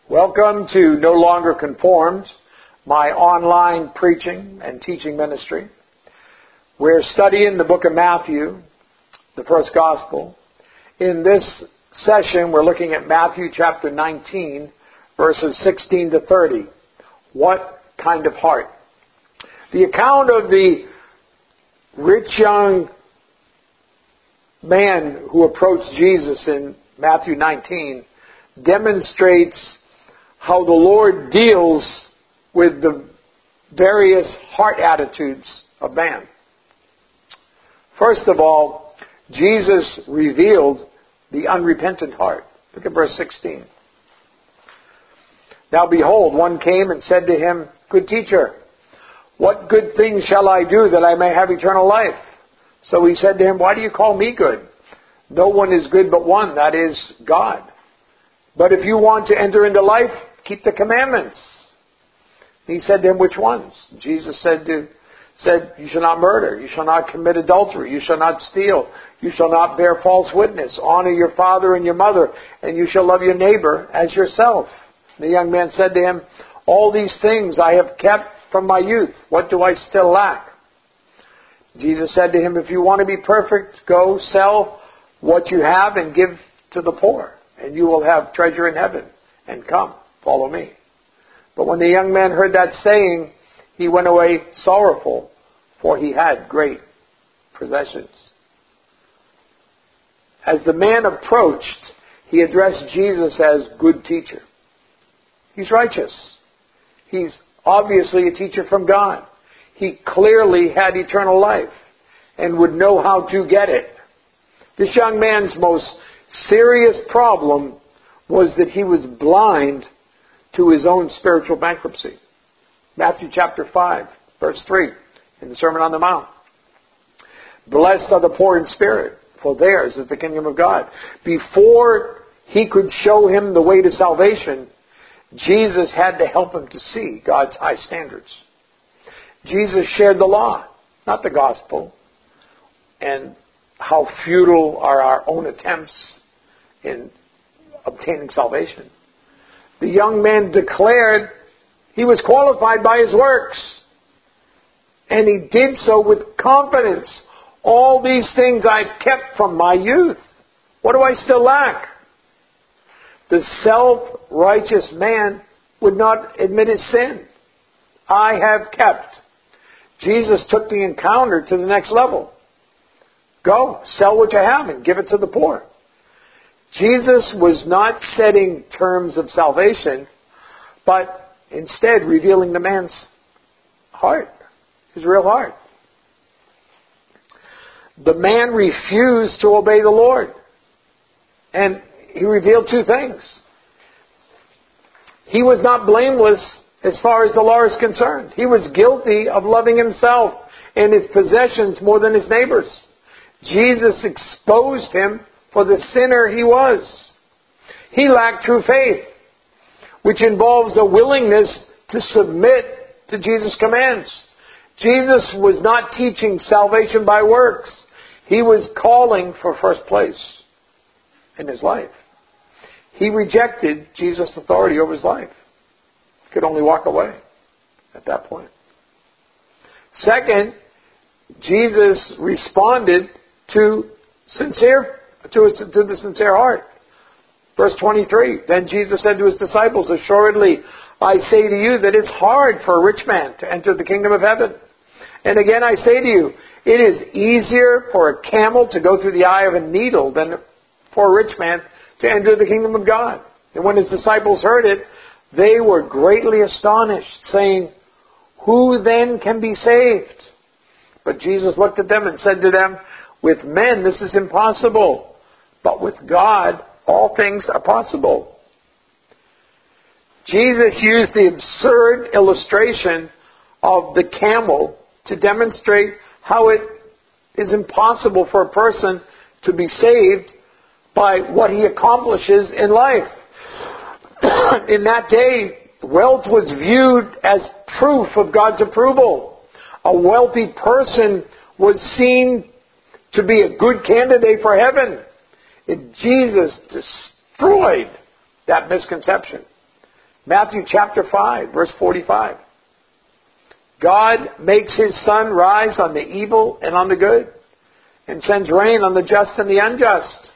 Welcome to No Longer Conformed, my online preaching and teaching ministry. We're studying the book of Matthew, the first gospel. In this session, we're looking at Matthew chapter 19, verses 16 to 30. What kind of heart? The account of the rich young man who approached Jesus in Matthew 19 demonstrates how the Lord deals with the various heart attitudes of man. First of all, Jesus revealed the unrepentant heart. Look at verse 16. Now behold, one came and said to him, "Good teacher, what good thing shall I do that I may have eternal life?" So he said to him, "Why do you call me good? No one is good but one, that is God. But if you want to enter into life, keep the commandments." He said to him, "Which ones?" Jesus said, "You shall not murder, you shall not commit adultery, you shall not steal, you shall not bear false witness, honor your father and your mother, and you shall love your neighbor as yourself." The young man said to him, "All these things I have kept from my youth. What do I still lack?" Jesus said to him, "If you want to be perfect, go sell what you have and give to the poor, and you will have treasure in heaven. And come, follow me." But when the young man heard that saying, he went away sorrowful, for he had great possessions. As the man approached, he addressed Jesus as good teacher. He's righteous. He's obviously a teacher from God. He clearly had eternal life and would know how to get it. This young man's most serious problem was that he was blind to his own spiritual bankruptcy. Matthew chapter 5, verse 3, in the Sermon on the Mount. "Blessed are the poor in spirit, for theirs is the kingdom of God." Before he could show him the way to salvation, Jesus had to help him to see God's high standards. Jesus shared the law, not the gospel, and how futile are our own attempts in obtaining salvation. The young man declared he was qualified by his works, and he did so with confidence. "All these things I've kept from my youth. What do I still lack?" The self-righteous man would not admit his sin. "I have kept." Jesus took the encounter to the next level. "Go, sell what you have and give it to the poor." Jesus was not setting terms of salvation, but instead revealing the man's heart, his real heart. The man refused to obey the Lord, and he revealed two things. He was not blameless as far as the law is concerned. He was guilty of loving himself and his possessions more than his neighbors. Jesus exposed him for the sinner he was. He lacked true faith, which involves a willingness to submit to Jesus' commands. Jesus was not teaching salvation by works. He was calling for first place in his life. He rejected Jesus' authority over his life. He could only walk away at that point. Second, Jesus responded to the sincere heart. Verse 23, "Then Jesus said to his disciples, 'Assuredly, I say to you that it's hard for a rich man to enter the kingdom of heaven. And again I say to you, it is easier for a camel to go through the eye of a needle than for a rich man to enter the kingdom of God.' And when his disciples heard it, they were greatly astonished, saying, 'Who then can be saved?' But Jesus looked at them and said to them, 'With men this is impossible, but with God all things are possible.'" Jesus used the absurd illustration of the camel to demonstrate how it is impossible for a person to be saved by what he accomplishes in life. In that day, wealth was viewed as proof of God's approval. A wealthy person was seen to be a good candidate for heaven. And Jesus destroyed that misconception. Matthew chapter 5, verse 45. God makes His sun rise on the evil and on the good, and sends rain on the just and the unjust.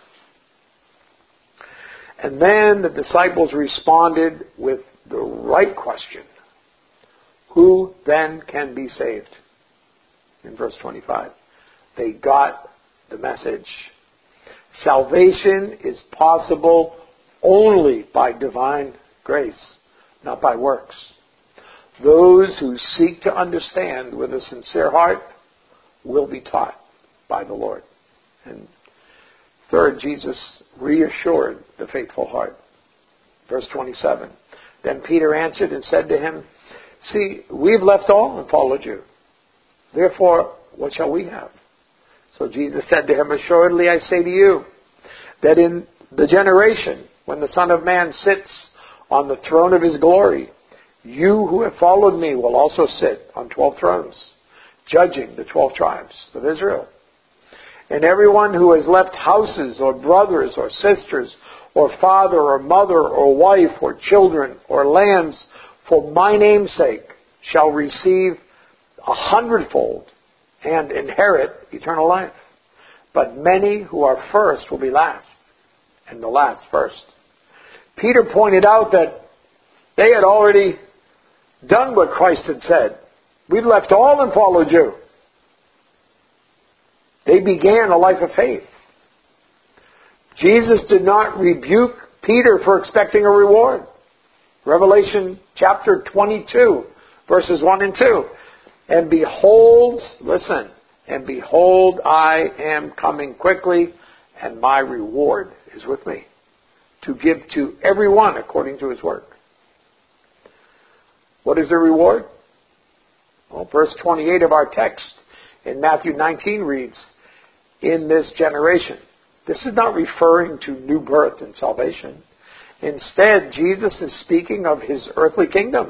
And then the disciples responded with the right question. Who then can be saved? In verse 25. They got the message. Salvation is possible only by divine grace, not by works. Those who seek to understand with a sincere heart will be taught by the Lord. And third, Jesus reassured the faithful heart. Verse 27. Then Peter answered and said to him, see, we've left all and followed you. Therefore, what shall we have? So Jesus said to him, assuredly I say to you, that in the generation when the Son of Man sits on the throne of His glory, you who have followed me will also sit on 12 thrones, judging the 12 tribes of Israel. And everyone who has left houses or brothers or sisters or father or mother or wife or children or lands for my name's sake shall receive 100-fold and inherit eternal life. But many who are first will be last, and the last first. Peter pointed out that they had already done what Christ had said. We've left all and followed you. They began a life of faith. Jesus did not rebuke Peter for expecting a reward. Revelation chapter 22, verses 1 and 2. And behold, listen, and behold, I am coming quickly, and my reward is with me, to give to everyone according to his work. What is the reward? Well, verse 28 of our text in Matthew 19 reads, in this generation. This is not referring to new birth and salvation. Instead, Jesus is speaking of His earthly kingdom.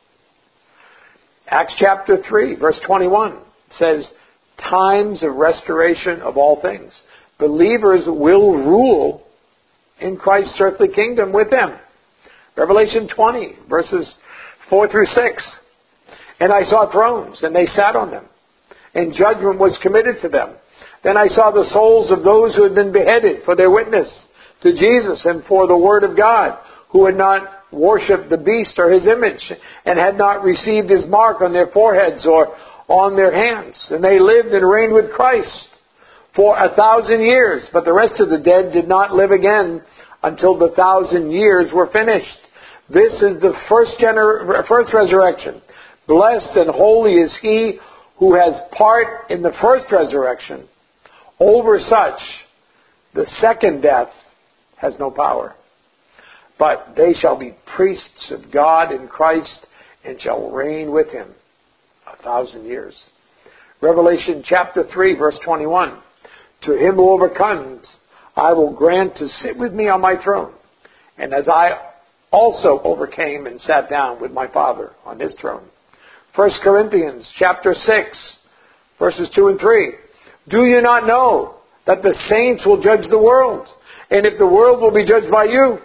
Acts chapter 3, verse 21 says, times of restoration of all things. Believers will rule in Christ's earthly kingdom with Him. Revelation 20, verses 4 through 6. And I saw thrones, and they sat on them, and judgment was committed to them. Then I saw the souls of those who had been beheaded for their witness to Jesus and for the word of God, who had not worshipped the beast or his image, and had not received his mark on their foreheads or on their hands. And they lived and reigned with Christ for 1,000 years. But the rest of the dead did not live again until the 1,000 years were finished. This is the first resurrection. Blessed and holy is he who has part in the first resurrection. Over such, the second death has no power. But they shall be priests of God in Christ and shall reign with Him 1,000 years. Revelation chapter 3, verse 21. To him who overcomes, I will grant to sit with me on my throne. And as I also overcame and sat down with my Father on His throne. 1 Corinthians chapter 6, verses 2 and 3. Do you not know that the saints will judge the world? And if the world will be judged by you,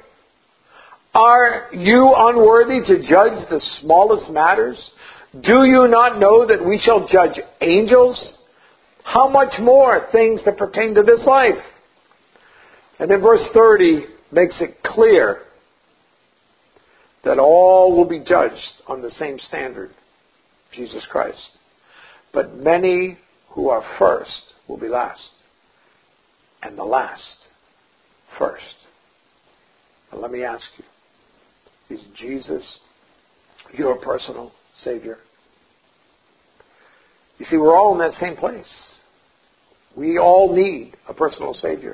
are you unworthy to judge the smallest matters? Do you not know that we shall judge angels? How much more things that pertain to this life? And then verse 30 makes it clear that all will be judged on the same standard, Jesus Christ. But many who are first will be last, and the last first. Now let me ask you, is Jesus your personal Savior? You see, we're all in that same place. We all need a personal Savior.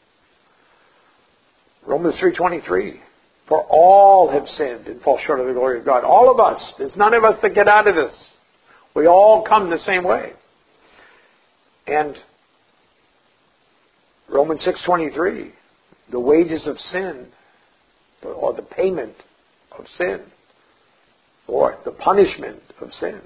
Romans 3:23. For all have sinned and fall short of the glory of God. All of us. There's none of us that get out of this. We all come the same way. And Romans 6:23. The wages of sin, or the payment of sin, or the punishment of sin.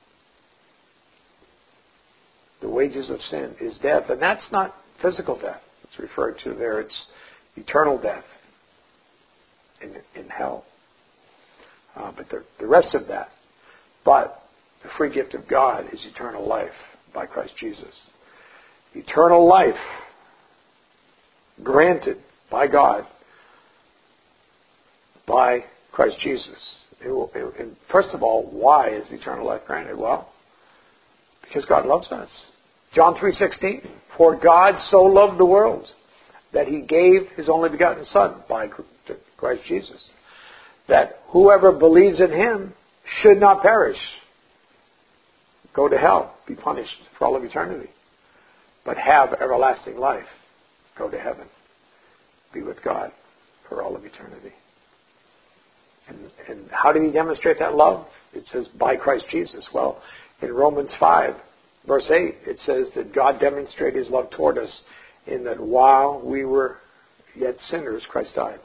The wages of sin is death. And that's not physical death. It's referred to there. It's eternal death in hell. But the rest of that. But the free gift of God is eternal life by Christ Jesus. Eternal life granted by God by Christ Jesus. And first of all, why is eternal life granted? Well, because God loves us. John 3:16, for God so loved the world that he gave his only begotten Son by Christ Jesus, that whoever believes in him should not perish, go to hell, be punished for all of eternity, but have everlasting life, go to heaven, be with God for all of eternity. And how did he demonstrate that love? It says by Christ Jesus. Well, in Romans 5, verse 8, it says that God demonstrated his love toward us in that while we were yet sinners, Christ died.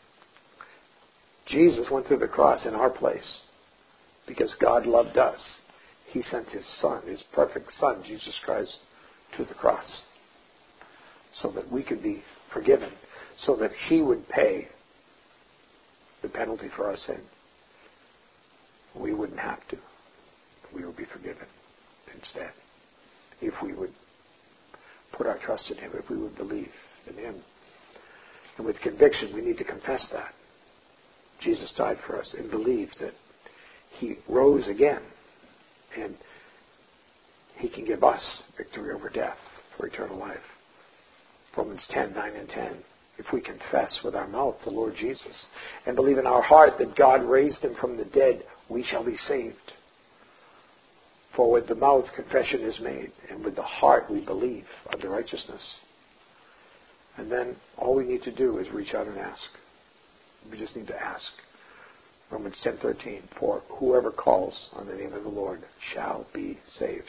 Jesus went through the cross in our place because God loved us. He sent his Son, his perfect Son, Jesus Christ, to the cross so that we could be forgiven, so that he would pay the penalty for our sin. We wouldn't have to. We would be forgiven instead if we would put our trust in him, if we would believe in him. And with conviction, we need to confess that. Jesus died for us and believe that he rose again and he can give us victory over death for eternal life. Romans 10:9 and 10. If we confess with our mouth the Lord Jesus and believe in our heart that God raised him from the dead, we shall be saved. For with the mouth confession is made, and with the heart we believe unto righteousness. And then all we need to do is reach out and ask. We just need to ask. Romans 10:13, for whoever calls on the name of the Lord shall be saved.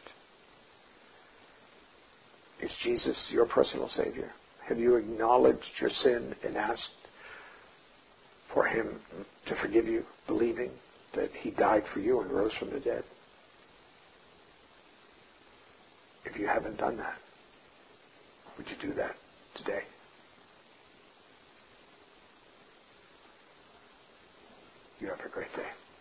Is Jesus your personal Savior? Have you acknowledged your sin and asked for him to forgive you, believing that he died for you and rose from the dead? If you haven't done that, would you do that today? You have a great day.